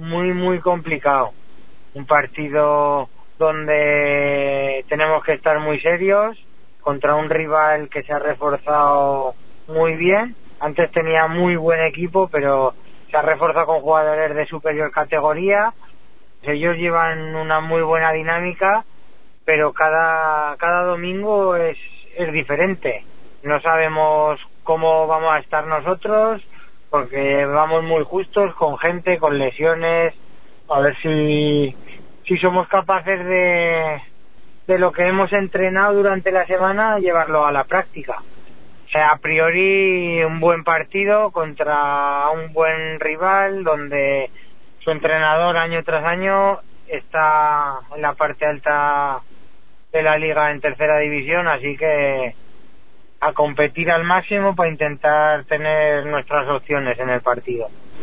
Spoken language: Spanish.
muy, muy complicado. Un partido donde tenemos que estar muy serios contra un rival que se ha reforzado muy bien. Antes tenía muy buen equipo, pero se ha reforzado con jugadores de superior categoría. Ellos llevan una muy buena dinámica, pero cada domingo es diferente. No sabemos cómo vamos a estar nosotros, porque vamos muy justos, con gente, con lesiones. A ver si somos capaces de lo que hemos entrenado durante la semana, llevarlo a la práctica. O sea, a priori un buen partido contra un buen rival, donde su entrenador año tras año está en la parte alta de la liga en tercera división, así que a competir al máximo para intentar tener nuestras opciones en el partido.